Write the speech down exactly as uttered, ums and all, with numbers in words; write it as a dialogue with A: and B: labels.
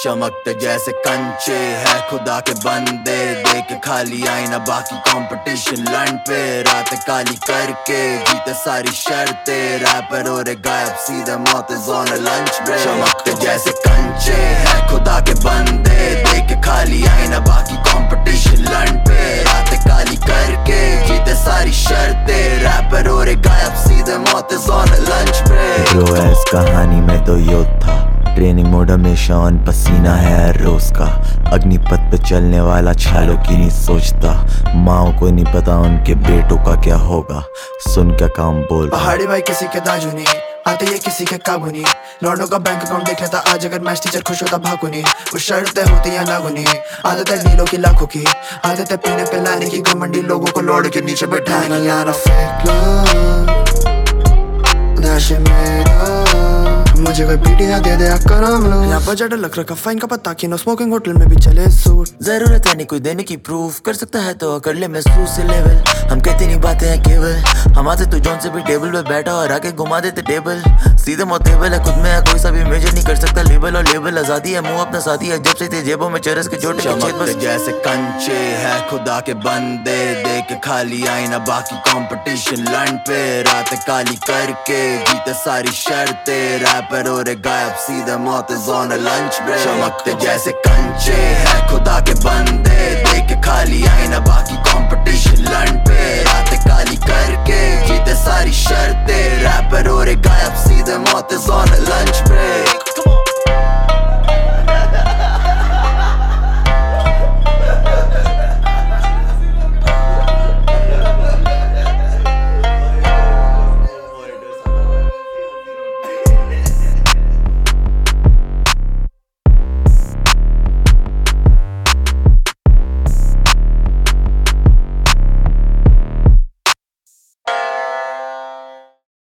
A: चमकते जैसे कंचे है खुदा के बंदे, देख खाली आईना बाकी कंपटीशन लंड पे, रात काली करके जीते सारी शर्ते, रैपर और गायब सीधे मौत ऑन लंच ब्रेक। चमकते जैसे कंचे है खुदा के बंदे, देख खाली आईना बाकी कंपटीशन लंड पे, रात काली करके जीते सारी शर्ते, रैपर और गायब सीधे मौत ऑन लंच ब्रेक।
B: जो है इस कहानी में तो योद्धा, ट्रेनिंग मोड हमेशा ऑन, पसीना है हर रोज का, अग्निपथ पे चलने वाला छालों की नहीं सोचता, माओ को नहीं पता उनके बेटों का क्या होगा, सुन क्या काम बोल।
C: पहाड़ी भाई किसी के दाजू नहीं, आते ये किसी के काबू नहीं, लौंडों का बैंक अकाउंट देख लेता आज अगर मैथ टीचर खुश होता भागू नहीं, कुछ शर्तें होती या लागू नहीं, आदत है नीलों की लाखों की, आदत है पीने पिलाने की, घमंडी लोगों को लौड़ के नीचे बैठाने यार fake love, that shit made up, मुझे कोई पीटियां दे दे अक्कर हम लोग, यहाँ बजट लग रखा फाइन का पता कि नो स्मोकिंग होटल में भी चले सूट,
B: जरूरत है नहीं कोई देने की प्रूफ, कर सकता है तो कर ले महसूस से लेवल, हम कहते नहीं बातें हैं केवल, हम आते तो जोन से भी टेबल पे बैठा और आके घुमा देते टेबल, सीधे मोतेबल है खुद में है, कोई सा भी मेजर नहीं कर सकता लेबल, और लेबल आजादी है मुंह अपना साथी है, जब से थे जेबों में चरस के छोटे
A: चमकते जैसे कंचे है खुदा के बंदे, देख खाली आईना बाकी कंपटीशन लंड पे, रात काली करके जीते सारी शर्ते, रैपर और गायब सीधे मौत ऑन लंच ब्रेक। चमकते जैसे कंचे है खुदा के बंदे,